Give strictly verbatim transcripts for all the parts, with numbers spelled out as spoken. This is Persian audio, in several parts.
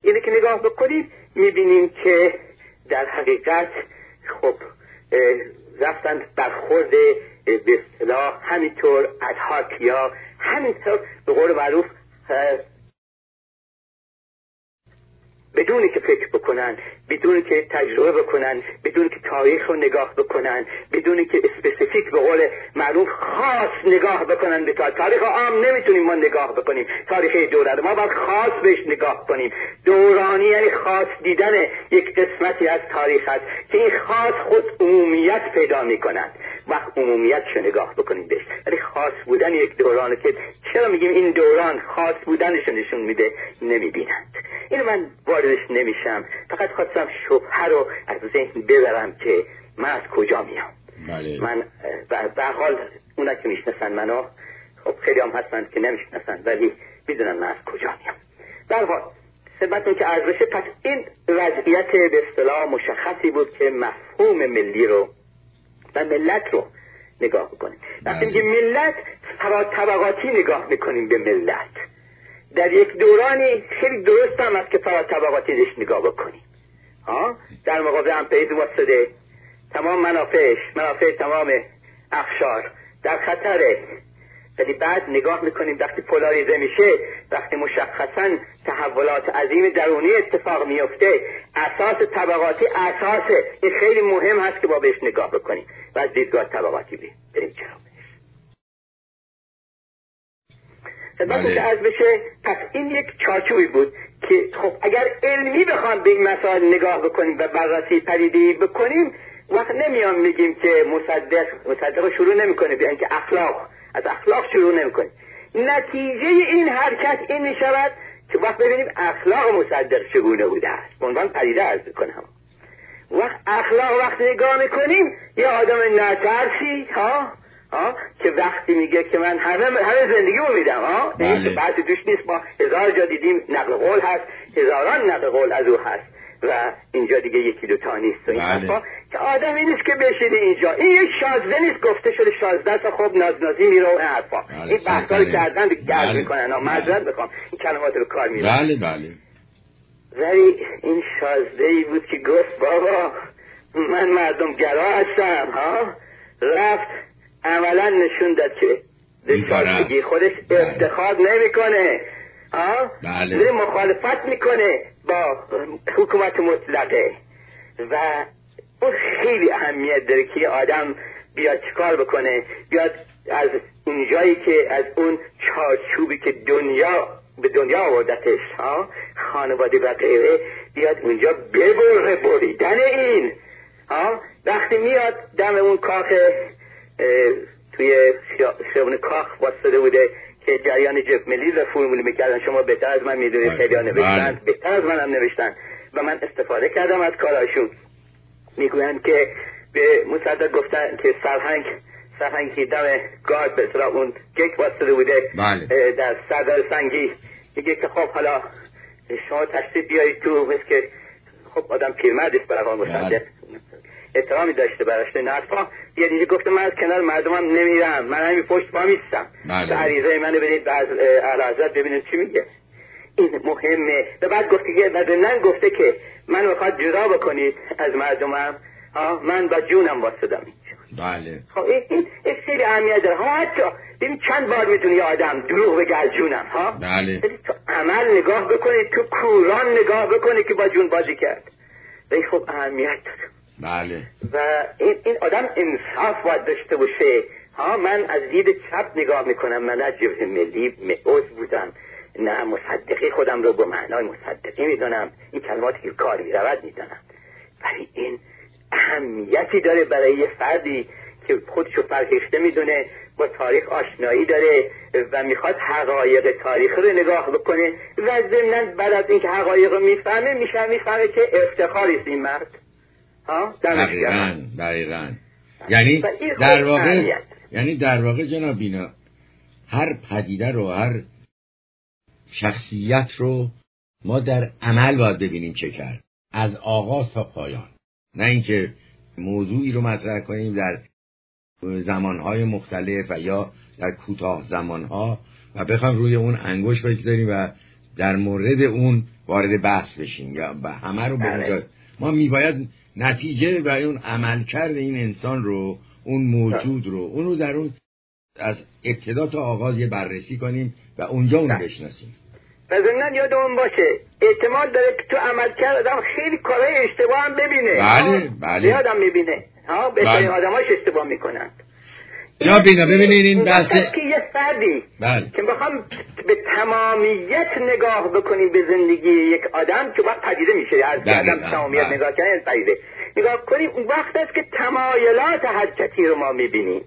اینه که نگاه بکنید میبینیم که در حقیقت خب رفتن برخورد به اصطلاح همینطور ادهاک یا همینطور به قول معروف بدون که فکر بکنن، بدون که تجربه بکنن، بدون که تاریخ رو نگاه بکنن، بدون که اسپسیفیک به قول معروف خاص نگاه بکنن به تاریخ. تاریخ عام نمیتونیم ما نگاه بکنیم، تاریخ دوران ما باید خاص بهش نگاه کنیم. دورانی یعنی خاص دیدن یک قسمتی از تاریخ است که این خاص خود عمومیت پیدا میکنند. وقت عمومیتش نگاه بکنیم بهش، ولی خاص بودن یک دورانه که چرا میگیم این دوران خاص بودنش نشون میده نمیبینند. این من واردش نمیشم، فقط خواستم شبهه رو از ذهن ببرم که من از کجا میام. بله. من به حال اونا که میشناسن منو، خب خیلی هم هستن که نمیشناسن ولی میدونن من از کجا میام. به حال خدمتتون که عرض بشه، پس این وضعیت به اصطلاح مشخصی بود که مفهوم ملی رو و ملت رو نگاه بکنیم. وقتی که ملت طبقاتی نگاه میکنیم به ملت، در یک دورانی خیلی درست هم است که فرات طبقاتی داشت نگاه بکنیم. ها در مقابل امپریز واسطه تمام منافعش، منافع تمام اقشار در خطره، ولی بعد نگاه میکنیم وقتی پولاریزه میشه، وقتی مشخصا تحولات عظیم درونی اتفاق میفته، اساس طبقاتی اساسه. این خیلی مهم هست که با بهش نگاه بکنیم و از دیدگاه طبقاتی بریم چرا خدمتتون که عرض بشه. پس این یک چارچوبی بود که خب اگر علمی بخوام به این مسائل نگاه بکنیم و بررسی پدیده‌ای بکنیم، وقت نمیام میگیم که مصدق مصدق شروع نمیکنه، بیان که اخلاق از اخلاق شروع نمیکنه. نتیجه این حرکت این میشود که وقت ببینیم اخلاق مصدق چگونه بوده است. به عنوان پدیده عرض کنم، وقت اخلاق وقت نگاه میکنیم یه آدم ناترسی ها ها که وقتی میگه که من همه همه زندگیمو میدم ها، این که بحث توش نیست. ما هزار جا دیدیم نقل قول هست، هزاران نقل قول از او هست و اینجا دیگه یکی دو تا نیست. این حرفا که آدمی نیست که بشینه اینجا، این یک شازده نیست گفته شده شازده تا خب نازنازی میره و حرفا. این بحثا رو کردن گرد میکنن. ها معذرت بخوام این کلمات رو کار میبرن. بله بله. ولی این شازده ای بود که گفت بابا من مردم گرا هستم ها، رفت عملا نشون داد که به خودش افتخار نمیکنه ها، بله. مخالفت میکنه با حکومت مطلقه و اون خیلی اهمیت داره که آدم بیاد چیکار بکنه، بیاد از اون جایی که از اون چارچوبی که دنیا به دنیا آوردتش ها، خانواده و غیره، بیاد اونجا ببره بریدن این ها. وقتی میاد دم اون کاخ توی خیابون کاخ واسطه بوده که جریان جبهه ملی رو فرمول میکردن، شما بهتر از من میدونید، خیلی ها نوشتن، بهتر از من هم نوشتن و من استفاده کردم از کاراشون. میگویند که به مصدق گفتن که سرهنگ سرهنگی دم گارد به اصطلاح اون گیت واسطه بوده بله. در سردار سنگی، میگه که خب حالا شما تشریف بیایید تو، مثل که خب آدم پیرمردی است برای مصدق احترامی داشته براش نرفا، یه دیگه گفته من از کنار مردمم نمیرم، من همین پشت پا میستم، بله. عریضه منو بدید از اعلیحضرت ببینید چی میگه. این مهمه. و بعد گفته که بدنن گفته که من میخواد جدا بکنید از مردمم ها، من با جونم واسدم اینجا. بله. خب این این خیلی اهمیت داره ها. حتی ببین چند بار میتونه یه آدم دروغ بگه از جونم ها، بله. تو عمل نگاه بکنید، تو کوران نگاه بکنید که با جون بازی کرد. این خب اهمیت داره. بله. و این این آدم انصاف باید داشته باشه ها. من از دید چپ نگاه میکنم، من از جبهه ملی عضو بودم، نه مصدقی خودم رو به معنای مصدقی میدونم، این کلماتی که کار میرود میدونم، ولی این اهمیتی داره برای یه فردی که خودشو فرهیخته میدونه، با تاریخ آشنایی داره و میخواد حقایق تاریخ رو نگاه بکنه و ضمناً بعد از اینکه حقایق رو میفهمه میشه میفهمه که افتخاری است این مرد ها. دقیقاً دقیقاً. یعنی در واقع یعنی در واقع جناب بینا هر پدیده رو، هر شخصیت رو ما در عمل باید ببینیم چه کرد، از آغاز تا پایان، نه اینکه موضوعی رو مطرح کنیم در زمانهای مختلف و یا در کوتاه زمانها و بخوام روی اون انگشت بگذاریم و در مورد اون وارد بحث بشیم یا همه رو به اونجا. ما میباید نتیجه و اون عملکرد این انسان رو، اون موجود رو، اون رو در اون از ابتدا تا آغاز یه بررسی کنیم و اونجا اون بشناسیم. و ضمناً یادمون باشه احتمال داره که تو عملکرد آدم خیلی کارهای اشتباه هم ببینه. بله بله. یادم میبینه. ها بهترین آدماش اشتباه میکنن. جا بینا ببینید این بحث که یه فردی بله. که بخوام به تمامیت نگاه بکنیم به زندگی یک آدم که وقت پدیده میشه از آدم تمامیت نگاه کنیم پدیده نگاه کنیم، اون وقت است که تمایلات حرکتی رو ما میبینیم.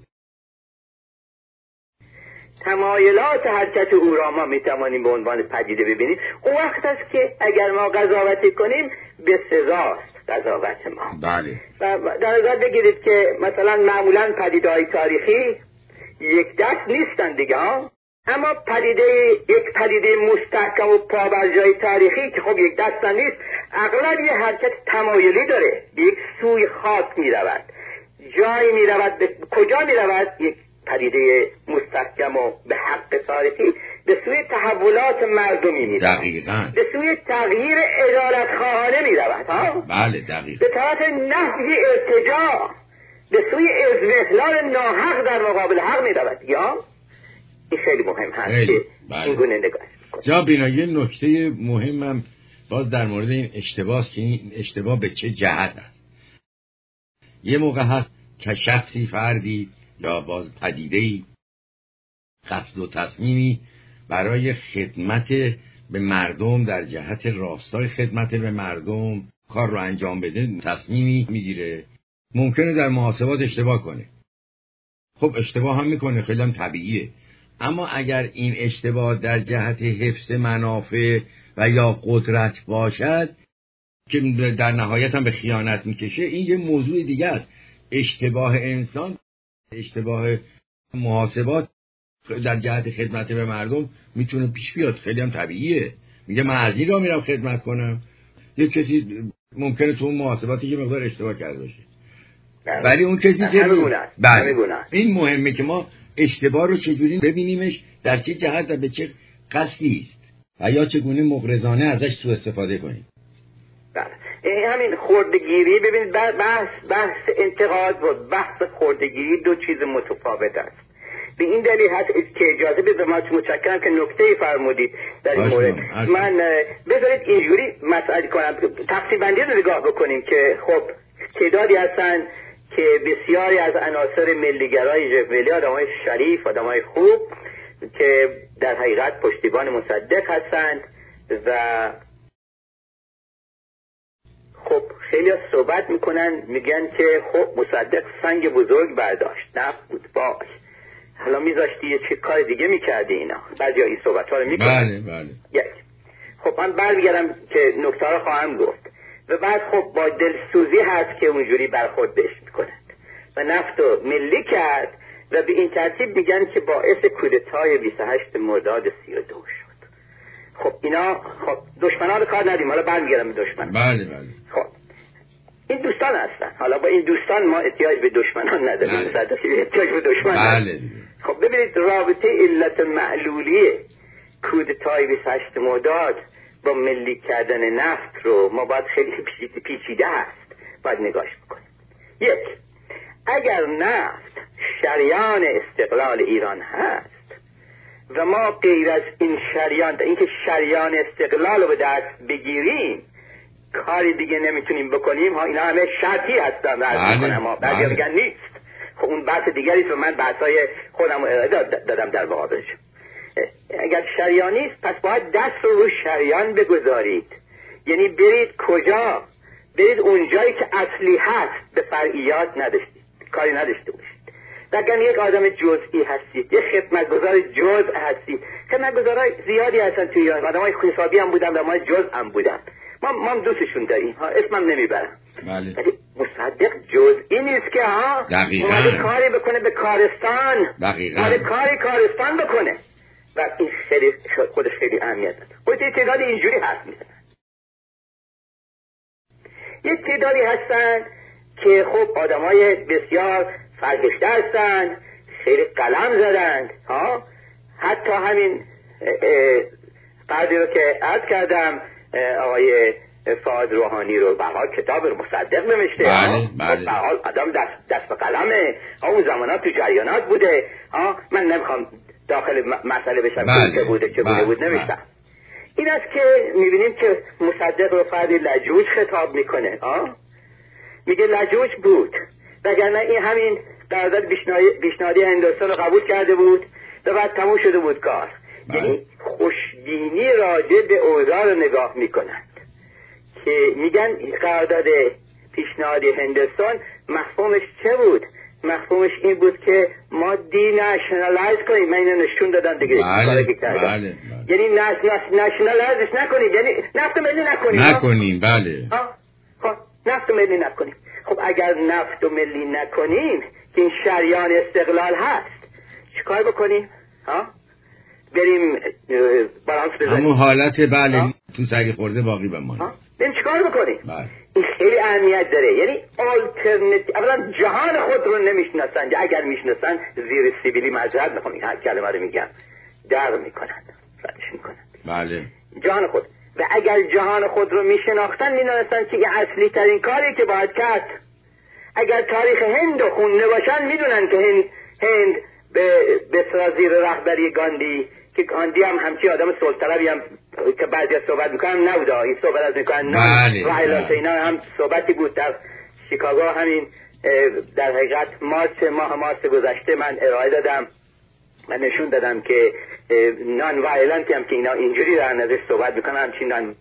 تمایلات حرکت او را ما میتوانیم به عنوان پدیده ببینیم. اون وقت است که اگر ما قضاوتی کنیم به سزاست قضاوت ما. بله. و در نظر بگیرید که مثلا معمولا پدیده‌های تاریخی یک دست نیستن دیگه ها، اما پدیده یک پدیده مستحکم و پابرجای تاریخی که خب یک دست نیست، اغلب یه حرکت تمایلی داره، به یک سوی خاص میرود، جایی میرود، به کجا میرود؟ یک پدیده مستحکم و به حق تاریخی به سوی تحولات مردمی می رود، دقیقاً به سوی تغییر ادالت خواهانه می رود ها؟ بله دقیقاً، به طرف نهی ارتجاع، به سوی اضمحلال ناحق در مقابل حق می رود. یا این خیلی مهم هست که بله. این گونه نگاه کنید. جا بینا یه نکته مهمم باز در مورد این اشتباه که این اشتباه به چه جهت است. یه موقع هست که شخصی فردی یا باز پدیده‌ای قصد و تصمیمی برای خدمت به مردم در جهت راستای خدمت به مردم کار رو انجام بده تصمیمی میگیره، ممکنه در محاسبات اشتباه کنه. خب اشتباه هم میکنه، خیلی هم طبیعیه. اما اگر این اشتباه در جهت حفظ منافع و یا قدرت باشد که در نهایت هم به خیانت میکشه، این یه موضوع دیگه است. اشتباه انسان، اشتباه محاسبات در جهت خدمت به مردم میتونه پیش بیاد، خیلی هم طبیعیه. میگه من از این راه میرم خدمت کنم، یه کسی ممکنه تو اون محاسباتی که مقدار اشتباه کرده باشه، ولی اون کسی که بله این مهمه که ما اشتباه رو چجوری ببینیمش، در چه جهت و به چه قصدی است و یا چگونه مغرضانه ازش سوء استفاده کنیم. بله این همین خردگیری، ببینید بحث بحث انتقاد و بحث خردگیری دو چیز متفاوت است. به این دلیل هست که اجازه بدید، ما متشکرم که نکته فرمودید در این مورد. من بذارید اینجوری مسئله کنم، تقسیم بندی رو نگاه بکنیم که خب تعدادی هستن که بسیاری از عناصر ملیگرای جبلی، آدمای شریف، آدمای خوب که در حقیقت پشتیبان مصدق هستند و خب خیلی صحبت میکنن، میگن که خب مصدق سنگ بزرگ برداشت، نفت بود باش، حالا میذاشتی یه چه کار دیگه میکردی اینا. بعضی ها این صحبت ها رو میکنن. بله بله. یک خب من برمیگردم که نکته رو خواهم گفت و بعد خب با دلسوزی هست که اونجوری برخورد بهش میکنند و نفت رو ملی کرد و به این ترتیب میگن که باعث کودتای بیست و هشتم مرداد سی و دو شد. خب اینا خب دشمنان رو کار ندیم، حالا برمیگردم به دشمن. بله بله. خب این دوستان هستن، حالا با این دوستان ما احتیاج به دشمنان نداریم، مصدقی احتیاج به دشمن بله. خب ببینید رابطه علت معلولی کودتای بیست و هشتم مرداد با ملی کردن نفت رو ما باید خیلی پیچیده هست باید نگاش بکنیم. یک، اگر نفت شریان استقلال ایران هست و ما غیر از این شریان، اینکه شریان استقلال رو به دست بگیریم کاری دیگه نمیتونیم بکنیم ها، اینا همه شرطی هستن از میکنم ها، بعضی میگن نیست. خب اون بحث دیگری است و من بحثای خودم دادم در مقابلش. اگر شریانی است پس باید دست رو رو شریان بگذارید، یعنی برید کجا؟ برید اونجایی که اصلی هست، به فرعیات نداشتید، کاری نداشته باشید. و اگر یک آدم جزئی هستید، یک خدمتگزار جزء هستید، خدمتگزارای زیادی هستن توی ایران، آدمای حسابی هم بودن و ما جزء هم بودن، ما ما دوستشون داریم ها، اسمم نمیبرم. بله. ولی مصدق جزئی نیست که ها اومده کاری بکنه به کارستان، اومده کاری کارستان بکنه و این خیلی خودش خیلی اهمیت داره. خودش تعدادی اینجوری حرف میزنن. یک تعدادی هستن که خب آدمای بسیار فرهشته هستن، خیلی قلم زدند ها، حتی همین فردی رو که عرض کردم آقای فؤاد روحانی رو به حال کتاب مصدق نوشته. بله بله. به حال آدم دست دست به قلمه، اون زمانات تو جریانات بوده. ها من نمیخوام داخل مسئله بشم بله. که بوده چه بوده بله. بود نمیشتم. این است که میبینیم که مصدق رو فردی لجوج خطاب میکنه. ها میگه لجوج بود، وگرنه این همین قرارداد پیشنهادی هندوستان رو قبول کرده بود و بعد تموم شده بود کار. یعنی خوشبینی راجع به اوضاع رو نگاه میکنند که میگن قرارداد پیشنهادی هندوستان مفهومش چه بود؟ مفهومش این بود که ما دی نشنالایز کنیم. من اینو نشون دادم دیگه. بله بله, بله. یعنی نش نشنالایزش نکنیم، یعنی نفت ملی نکنیم نکنیم. بله خب نفت ملی نکنیم. خب اگر نفت و ملی نکنیم که این شریان استقلال هست، چیکار بکنیم؟ ها بریم بالانس بزنیم همون حالت بله ها؟ تو سری خورده باقی بمانیم. بریم چیکار بکنیم؟ بله. این خیلی اهمیت داره. یعنی آلترناتیو اولا جهان خود رو نمیشناسن، اگر میشناسن زیر سیبیلی معذرت میخوام این هر کلمه رو میگم در میکنن ردش میکنن. بله جهان خود. و اگر جهان خود رو میشناختن میدونستن که اصلی ترین کاری که باید کرد، اگر تاریخ هند رو خونده باشن میدونن که هند هند به به سرازیر رهبری گاندی که گاندی هم همچی آدم سلطنتی هم که بعضی صحبت میکنم نبوده، این صحبت از میکنن بله وایلنس اینا هم صحبتی بود در شیکاگو. همین در حقیقت مارچ ماه مارچ گذشته من ارائه دادم، من نشون دادم که نان وایلنت هم که اینا اینجوری در نظر صحبت میکنن همچین نان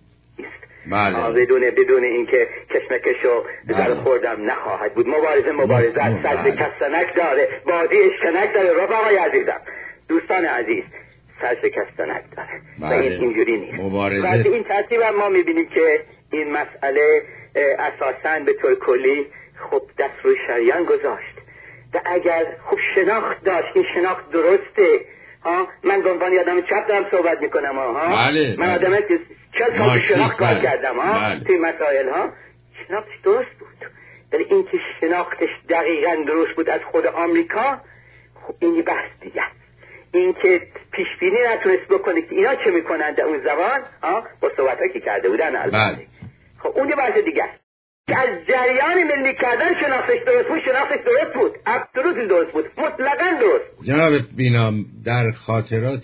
بله. بدون بدون اینکه کشمکش و در خوردم نخواهد بود. مبارزه مبارزه از سرد کستنک داره، بازی اشکنک داره. رفقای عزیزم، دوستان عزیز، سرد کستنک داره. بله. و این اینجوری نیست. مبارزه. و این ترتیب هم ما میبینیم که این مسئله اساساً به طور کلی خب دست روی شریان گذاشت و اگر خوب شناخت داشت، این شناخت درسته. ها من به عنوان آدم چپ دارم صحبت میکنم ها. بله. من آدم که چند سال شناخت کار کردم ها بله. توی مسائل ها. شناختش درست بود، ولی این که شناختش دقیقاً درست بود از خود آمریکا، خب این بحث دیگه. این که پیش بینی نتونست بکنه که اینا چه میکنن در اون زمان ها با صحبتایی که کرده بودن البته. خب اون یه بحث دیگه است. که از جریان ملی کردن شناختش درست بود، شناختش درست بود، ابسولوتلی درست بود، مطلقاً درست. جناب بینام در خاطرات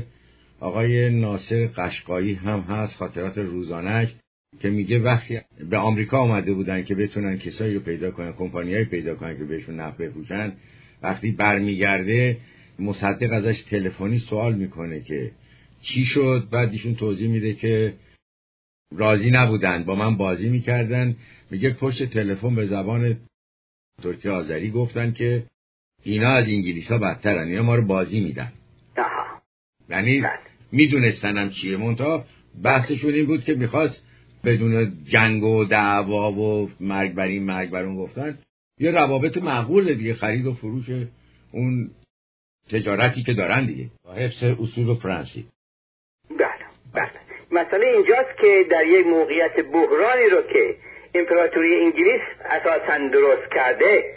آقای ناصر قشقایی هم هست، خاطرات روزانه‌اش، که میگه وقتی به آمریکا آمده بودن که بتونن کسایی رو پیدا کنن، کمپانیایی پیدا کنن که بهشون نفت بفروشن، وقتی برمیگرده مصدق ازش تلفنی سوال میکنه که چی شد، بعد ایشون توضیح میده که راضی نبودن، با من بازی میکردن. میگه پشت تلفن به زبان ترکی آذری گفتن که اینا از انگلیس ها بدترن، اینا ما رو بازی میدن. یعنی میدونستن هم چیه، منتها بحثشون این بود که میخواست بدون جنگ و دعوا و مرگ بر این مرگ بر اون گفتن یه روابط معقول دیگه، خرید و فروش اون تجارتی که دارن دیگه، حفظ اصول و پرنسیپ. بله بله. مسئله اینجاست که در یک موقعیت بحرانی رو که امپراتوری انگلیس اساساً درست کرده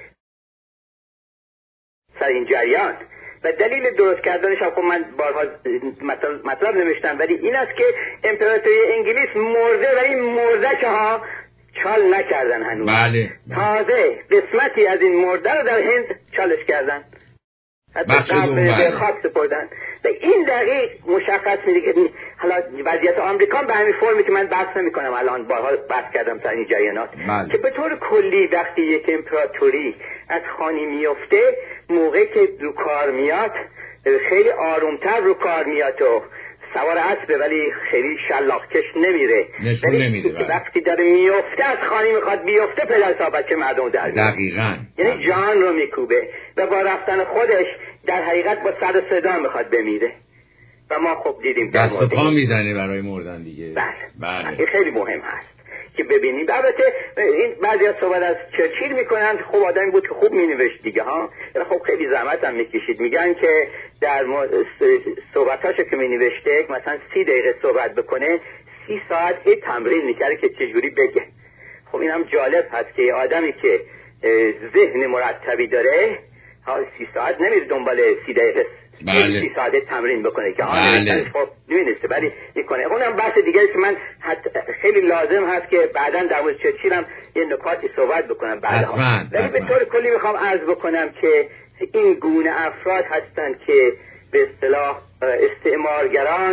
سر این جریان و دلیل درست کردنش هم خب من بارها مطلب, مطلب نوشتم، ولی این است که امپراتوری انگلیس مرده و این مرده که ها چال نکردن هنوز. بله. تازه قسمتی از این مرده رو در هند چالش کردن، حتی قبل خاک سپردن. و این دقیق مشخص میده که حالا وضعیت آمریکا به همین فرمی که من بحث نمی کنم الان، بارها بحث کردم سر این جریانات، که به طور کلی وقتی یک امپراتوری از خانی میفته، موقعی که رو کار میاد خیلی آرومتر رو کار میاد و سوار اسبه ولی خیلی شلاقکش نمیره، ولی وقتی داره میفته از خانی میخواد بیفته پدر صاحب که مردم در میاد. دقیقاً. یعنی جان رو میکوبه و با رفتن خودش در حقیقت با سر صدا میخواد بمیره و ما خب دیدیم دست و پا میزنه برای مردن دیگه. بله بله. این خیلی مهم هست که ببینیم. البته این بعضی از صحبت از چرچیل میکنن، خب آدمی بود که خوب مینوشت دیگه ها، خب خیلی زحمت هم میکشید. میگن که در صحبتاشو که مینوشته مثلا سی دقیقه صحبت بکنه، سی ساعت یه تمرین میکرده که چجوری بگه. خب این هم جالب هست که آدمی که ذهن مرتبی داره ها سی ساعت نمیره دنبال سی دقیقه بله. ساده تمرین بکنه که بله. خب نمی‌نویسه ولی میکنه. اونم بحث دیگه که من خیلی لازم هست که بعداً در مورد چرچیل هم یه نکاتی صحبت بکنم بعدها. ولی به طور کلی میخوام عرض بکنم که این گونه افراد هستند که به اصطلاح استعمارگران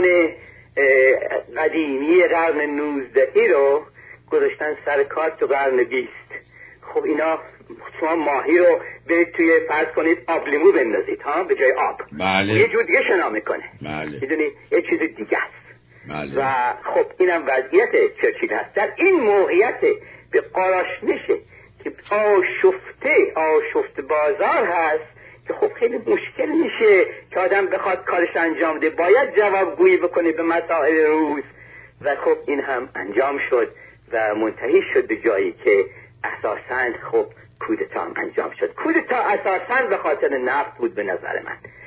قدیمی قرن نوزدهی رو گذاشتن سر کار تو قرن بیست. خب اینا شما ماهی رو برید توی فرض کنید آب لیمو بندازید ها به جای آب. بله. یه جور دیگه شنا میکنه. بله. میدونی یه چیز دیگه است. بله. و خب اینم وضعیت چرچیل هست. در این موقعیت به قاراشنشه که آشفته آشفته بازار هست که خب خیلی مشکل میشه که آدم بخواد کارش انجام ده، باید جوابگویی بکنه به مسائل روز و خب این هم انجام شد و منتهی شد به جایی که اساساً خب کودتا انجام شد. کودتا اساساً به خاطر نفت بود به نظر من.